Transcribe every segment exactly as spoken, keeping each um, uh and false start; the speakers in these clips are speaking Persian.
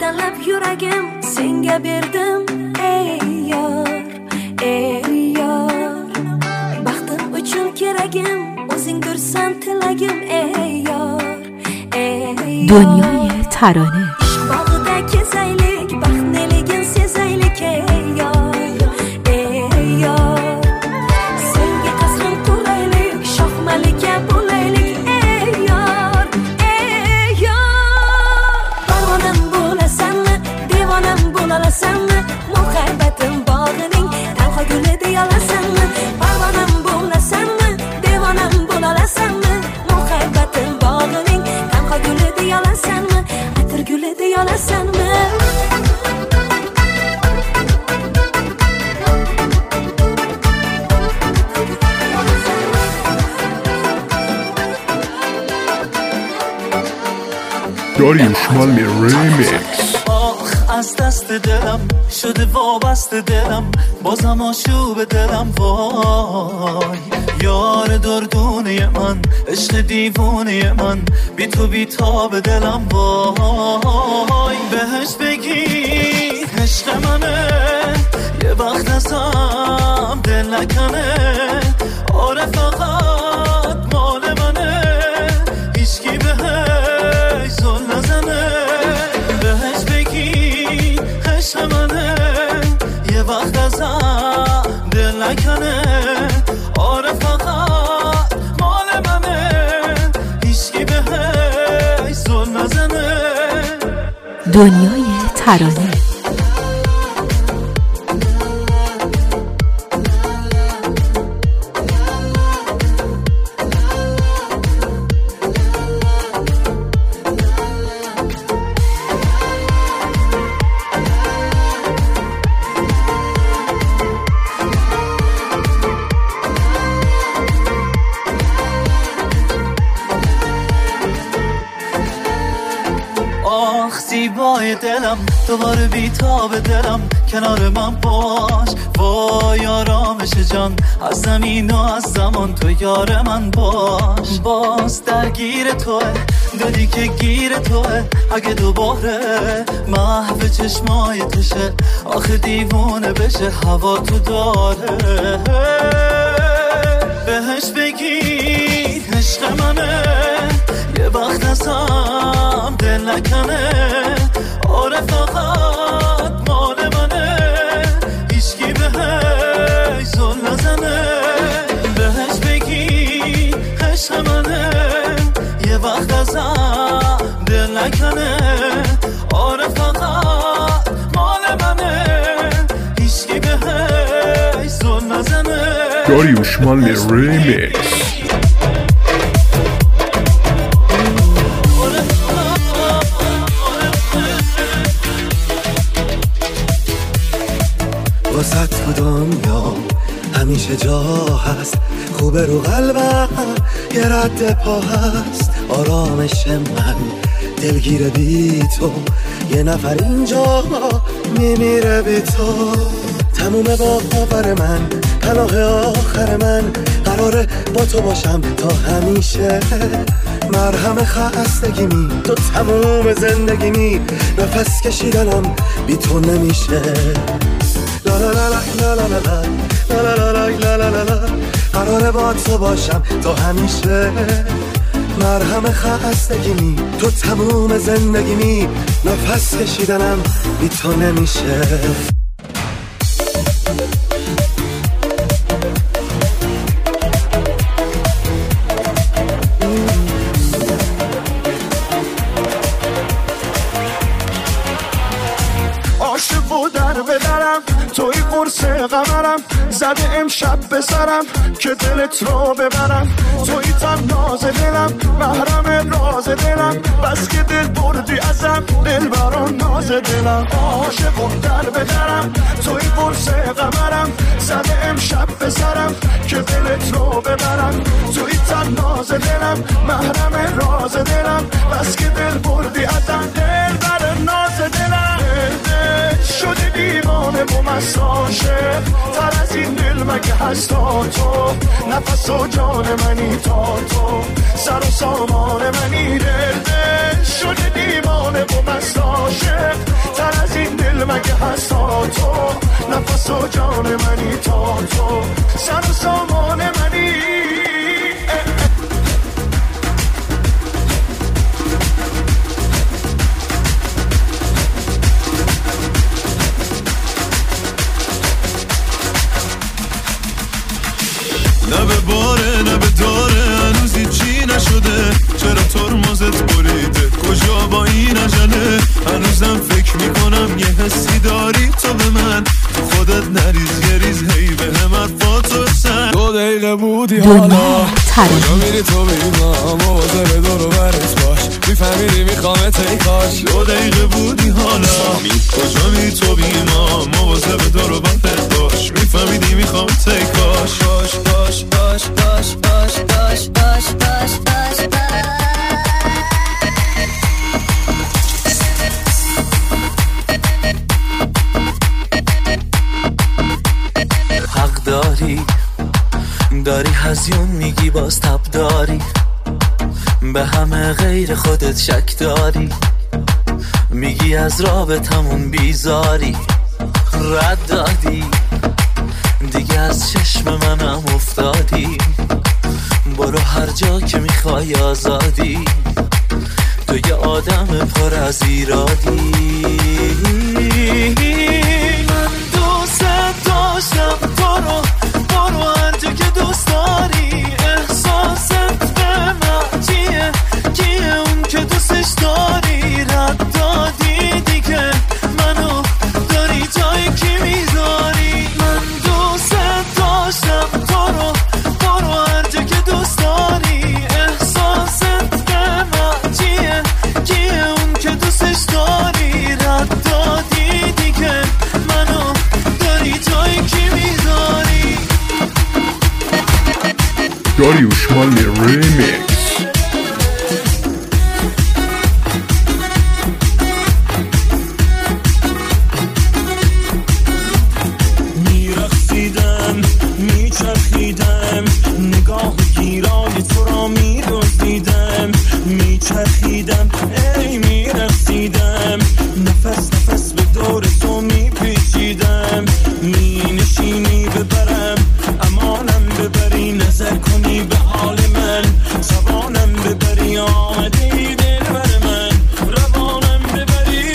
tanlab yuragim senga berdim ey yor ey yor baxtim uchun keragim o'zingdirsan tilagim ey yor ey yor دنیای ترانه bog'ida kezaylik baxt neligin sezaylik ey yor ey yor senga qasam quraylik shoh malika bo'laylik ey yor ey yor parvonam bo'lasanmi devonam bo'lasanmi muhabbatim bog'ining tanho guli deyolasanmi parvonam bo'lasanmi devonam bo'lasanmi muhabbatim bog'ining tanho guli deyolasanmi atir guli deyolasanmi داریوش مالمی ریمیکس. آخ از دست دلم شده وابسته دلم بازم آشوب دلم وای یار دردونه من عشق دیوونه من بی تو بی تاب دلم وای بهش بگی عشق منه یه وقت ازم دل نکنه آره فقط مال منه هیچکی بهش زل نزنه بهش بگی عشق منه یه وقت ازم دل نکنه آره فقط مال منه هیچکی بهش زل نزنه دنیای ترانه زیبای دلم دوباره بیتاب دلم کنار من باش وای آرامش جان از زمین و از زمان تو یار من باش باز درگیر توه دلی که گیر توه اگه دوباره محو چشمای تشه آخه دیوونه بشه هوا تو داره بهش بگی عشق منه یه وقت ازم دل نکنه آره فقط مال منه هیچکی بهش زل نزنه بهش بگی عشق منه یه وقت ازم دل نکنه آره فقط مال منه هیچکی بهش زل نزنه داریوش مالمی ریمیکس. واسه تو دنیا همیشه جا هست خوبه رو قلبم یه رد پا هست آرامش من دلگیره بی تو یه نفر اینجا میمیره بی تو تموم باور من پناه آخر من قراره با تو باشم تا همیشه مرهم خستگیمی تو تموم زندگیمی نفس کشیدنم بی تو نمیشه لا لا لا لا لا لا لا لا لا لا لا لا لا قراره با تو باشم تا همیشه مرهم خستگیمی تو تموم زندگیمی نفس کشیدنم بی تو نمیشه عاشق و در بدرم توی قرص قمرم زده امشب بسرم که دلت رو ببرم توی تن ناز دلم محرم راز دلم بس که دل بردی ازم دل بران ناز دلم عاشق و در بدرم توی قرص قمرم زده امشب بسرم که دلت رو ببرم توی تن ناز دلم محرم راز دلم بس که دل بردی ازم دل بران ناز دلم شده دیوانه و مساشه تر از این دل مگه هستا تو نفس و جان منی تا تو سر و سامان منی دل شده دیوانه و مست عاشق، تر از این دل مگه هستا تو، نفس و جان منی تا تو، سر و سامان منی. نه به باره نه به داره هنوزی چی نشده، چرا ترمزت بریده کجا با این عجله، هنوزم فکر میکنم یه حسی داری تو به من، تو خودت نریز یه ریز هی به هم حرفاتو بسن. دو دقیقه بودی حالا کجا میری تو بیما، مواظب دورو برت باش، میفهمیدی میخوامت ای کاش. دو دقیقه بودی حالا کجا میری تو بیما، مواظب دورو برت باش، میفهمیدی میخوامت ای کاش. باش باش باش باش باش باش باش باش باش حق داری داری هزیون میگی باز تب داری، به همه غیر خودت شک داری، میگی از رابطمون بیزاری، رد دادی دیگه از چشم منم افتادی، برو هر جا که میخوای آزادی، تو یه آدم پر از ایرادی. من دوست داشتم تو رو، برو هر جا که دوست داری، احساست به من چیه، کیه اون که دوستش داری، رد دادی دیگه منو داری جای کی میذاری. من دوست داشتم تو رو، برو هر جا که دوست داری، احساست به من چیه، کیه اون که دوستش داری، رد دادی دیگه منو داری جای کی میذاری. داریوش مالمی ریمیکس. میرخصیدم میچرخیدم، نگاه گیرای تو را میدزدیدم، میچرخیدم ای میرخصیدم، نفس نفس به دور تو میپیچیدم، مینشینی ببرم امانم ببری، نظر کنی به حال من، زبانم ببری، آمدی دل بر من، روانم ببری،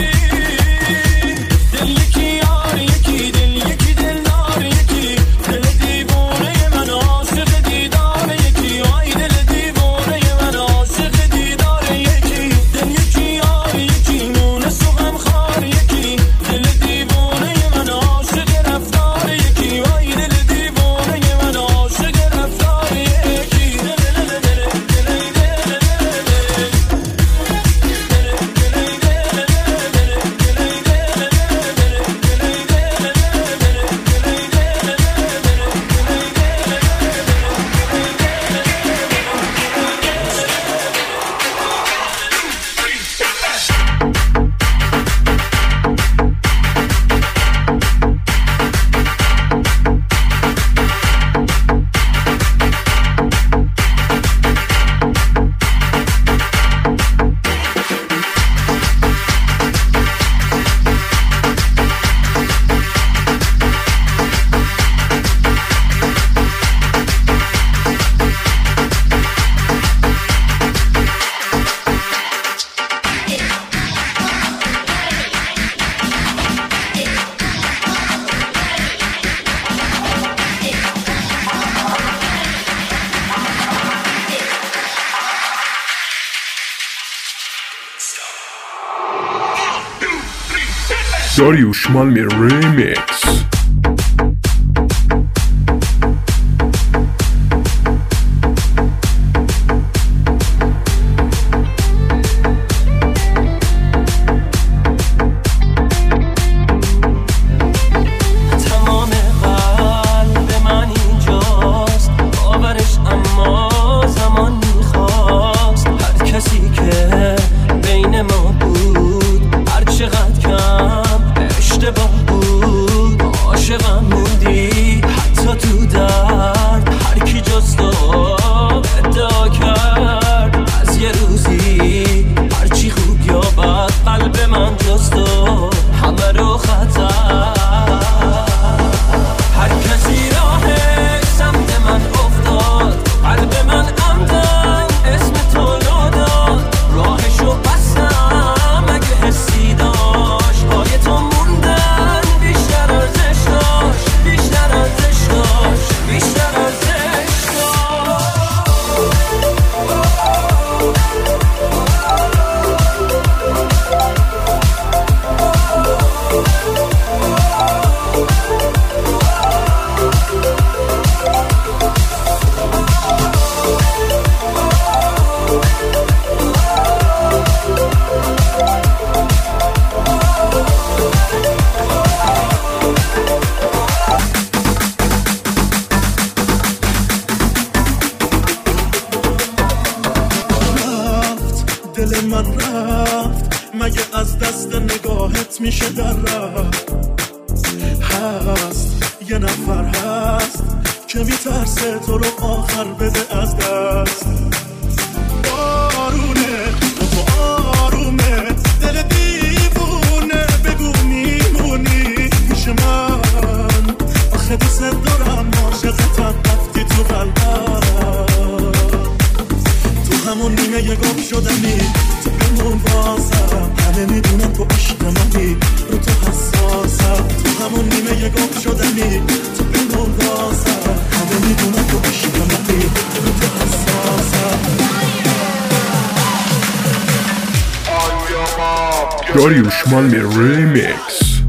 دل یکی یار یکی دل یکی دل دار یکی، دل دیوانه من عاشق دیدار یکی، آی دل دیوانه من عاشق دیدار یکی، دل یکی یار یکی نون سوغم خار یکی، دل دیوانه من عاشق رفتار یکی، آی دل دیوانه من عاشق رفتار یکی. داریوش مالمی ریمیکس. اشتباه بود دل من رفت، مگه از دست نگاهت میشه در رفت؟ هست یه نفر هست که میترسه تو رو آخر بده از دست. بارونه تو آرومه دل دیوونه، بگو میمونی پیش من، آخه دوست دارم عاشقتم رفتی تو قلبم، تو همون نیمه یه گم شدنی، تو بمون بازم، همه میدونم تو عشق منی، رو تو حساسم، تو همون نیمه یه گم شدنی، تو بمون بازم، همه میدونم تو عشق منی، رو تو حساسم. Dariush Malmi Remix.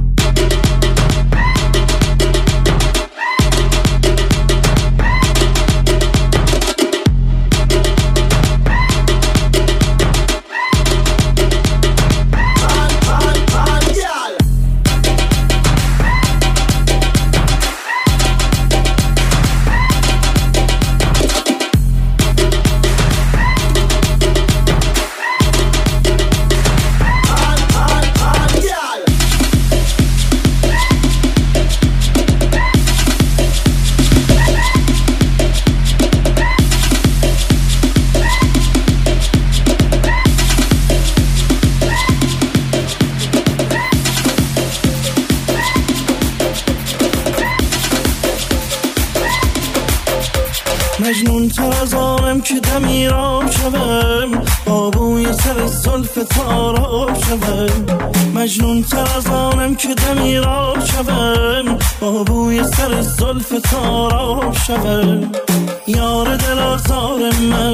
مجنون تر از آنم که دمیرام شوم، با بوی سر زلف تارام شوم، مجنون تر از آنم که دمیرام شوم، با بوی سر زلف تارام شوم. یار دل آزار من،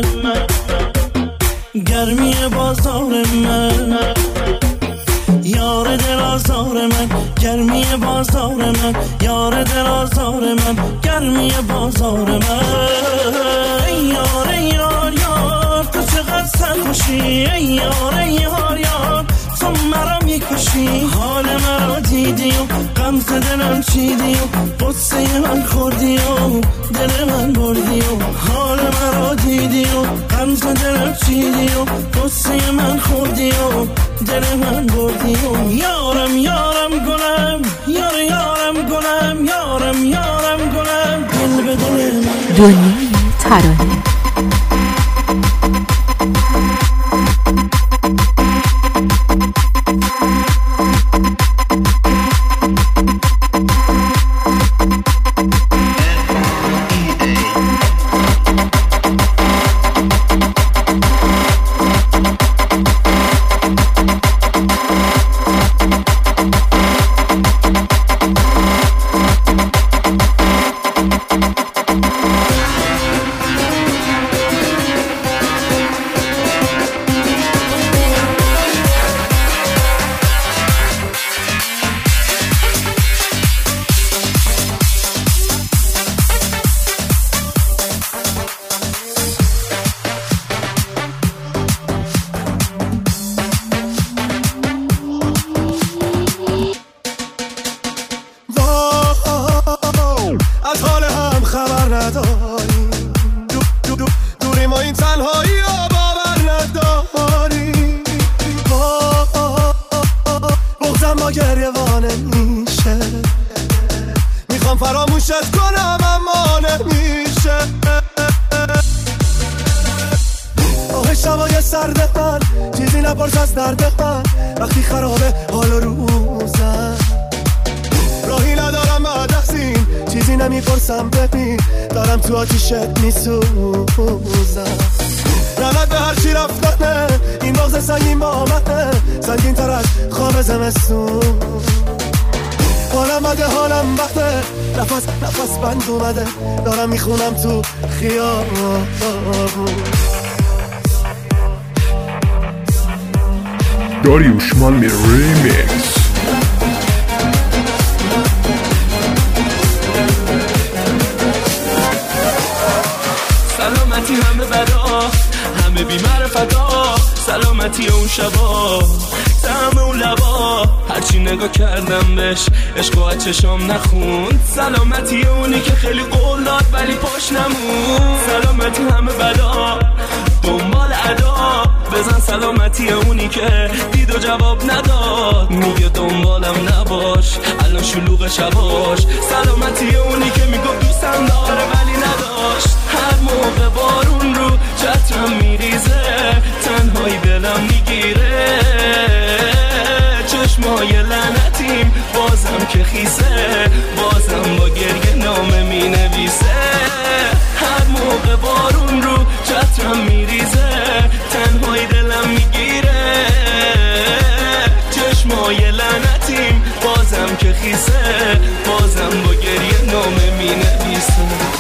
گرمی بازار من، یار دل آزار من، گرمی بازار من، یار دل آزار من، گرمی بازار من. ای یار ای یار یار تو چقدر سرخوشی، ای یار ای یار یار تو مرا میکشی، حال مرا دیدی و غمز دلم چیدی و قصه من خوردی و دل من بردی و حال مرا دیدی و غمز دلم چیدی و قصه من خوردی و دل من بردی و یارم یارم گلم، یار یارم گلم، یارم یارم گلم، دل به دل من. دنیای ترانه. فراموشت کنم اما نمیشه. آه شبای سرد من چیزی نپرس از درد من، وقتی خرابه حال روزم راهی ندارم بعدخزین، چیزی نمیپرسم ببین دارم تو آتیشت میسوزم. رمت به هر چی رفتنه این بغض سنگین با آمده، سنگین تر از خواب زمستون. حالم بده حالم بخته، نفس نفس بند اومده، دارم میخونم تو خیابون. Dariush Malmi Remix. سلامتی همه بدا، همه بی‌معرفتا، سلامتی اون شبا، طعم اون لبا، هرچی نگاه کردم بهش عشق و چشام نخوند. سلامتی اونی که خیلی قول داد ولی پاش نمون. سلامتی همه بدا، دنبال ادا، به بزن سلامتی اونی که دید و جواب نداد. میگه دنبالم نباش الان شلوغ شباش. سلامتی اونی که میگفت دوستم داره ولی نداشت. هر موقع بارون رو چترم میریزه تنهایی دلم میگیره. چشمای لعنتیم بازم که خیسه بازم با گریه نامه می نویسه. هر موقع بارون رو چترم میریزه تنهایی دلم میگیره. چشمای لعنتیم بازم که خیسه بازم با گریه نامه می نویسه.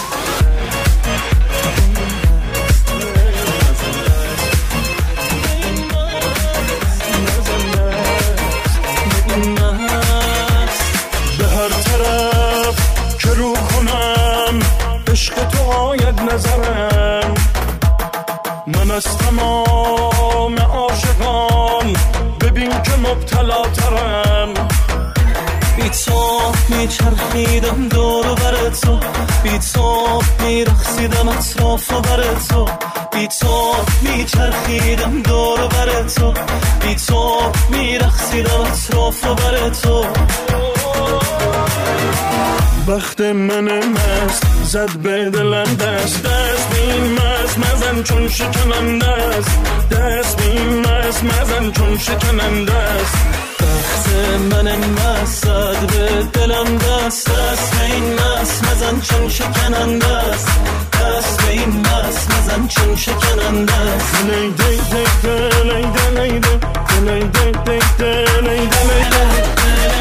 عشق تو آید نظرم من از تمام عاشقان ببین که مبتلا ترم. بی تو میچرخیدم دور و بر تو بی تو میرخصیدم اطراف و بر تو بی تو میچرخیدم دور و بر تو بی تو میرخصیدم اطراف و بر تو. وقت من مست زد به دلم دست دست بین مست مزن چون شکننده است. دست بین مست مزن چون شکننده است. وقت من مست زد به دلم دست دست بین مست مزن چون شکننده است. دست بین مست مزن چون شکننده است. لیده لیده لیده لیده لیده لیده لیده لیده.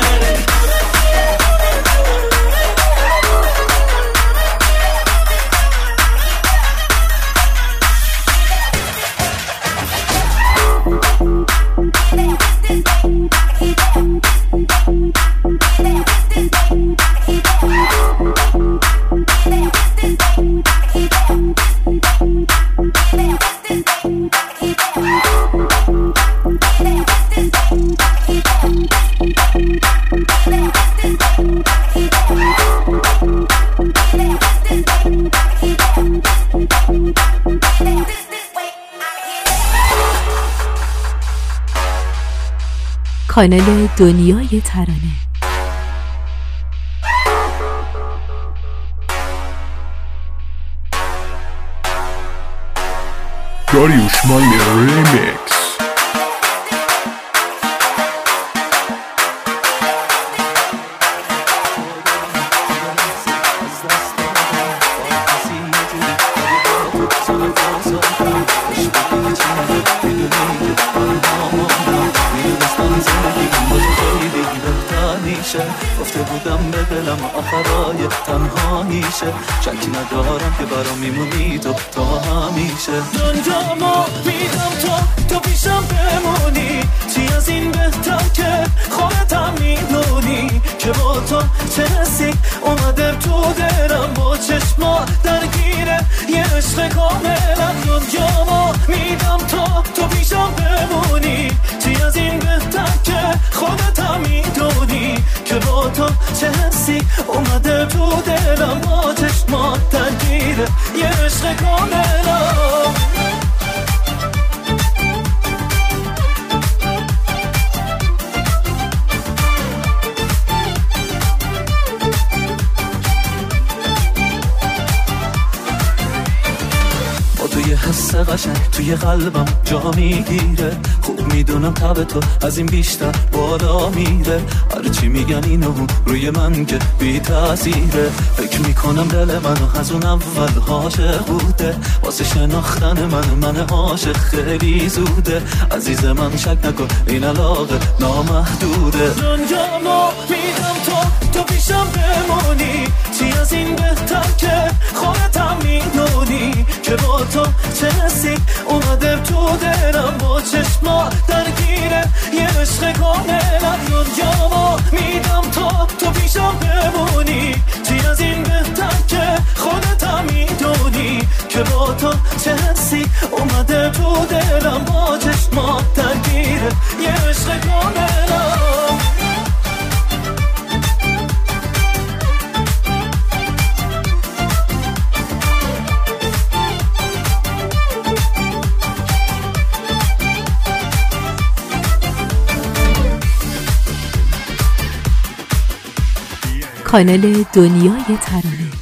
کانال دنیای ترانه. داریوش مالی ریمیکس. گفته بودم به دلم آخرای تنهاییشه. شکی ندارم که برام میمونی تو تا همیشه. دنیامو میدم تو تو پیشم بمونی. چی از این بهتر که خودتم میدونی که با تو چه حسی اومده تو دلم. با چشما درگیره یه عشق کاملم. دنیامو میدم تو تو پیشم بمونی. چی از این بهتر که خودتم میدونی که با تو چه حسی اومده تو دلم. با چشما درگیره یه عشق کاملم. توی حس قشنگ توی قلبم جا میگیره. خوب میدونم تب تو از این بیشتر بالا میره. هرچی میگن اینو روی من که بی تأثیره. فکر میکنم دل منو از اون اول عاشق بوده. واسه شناختن من من عاشق خیلی زوده. عزیز من شک نکن این علاقه نامحدوده. دنیامو میدم تو تو پیشم بمونی. چی از این بهتر که خودتم میدونی که با تو چه حسی اومده تو دلم. با چشما درگیره یه عشق کاملم. دنیامو میدم تو تو پیشم بمونی. چی از این بهتر که خودتم میدونی که با تو چه حسی اومده تو دلم. با چشما درگیره یه عشق کاملم. کانال دنیای ترانه.